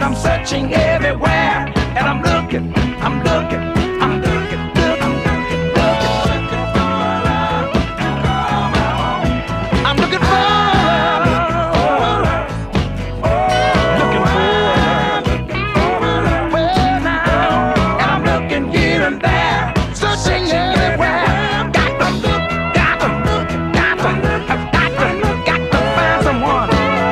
and I'm searching everywhere, and I'm looking, I'm looking, I'm looking, looking, looking for love. I'm looking for love, looking for love. Well now, and I'm looking here and there, searching everywhere. Got to look, got to look, got to look, I've got to look, got to find someone.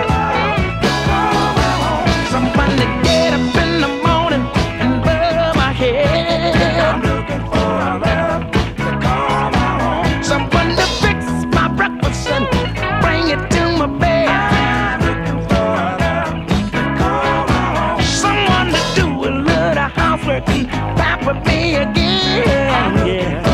Someone to get up in the morning and rub my head. I'm looking for love to call my home. Someone to fix my breakfast and bring it to my bed. I'm looking for love to call my home. Someone to do a little housework and pamper me again. Yeah.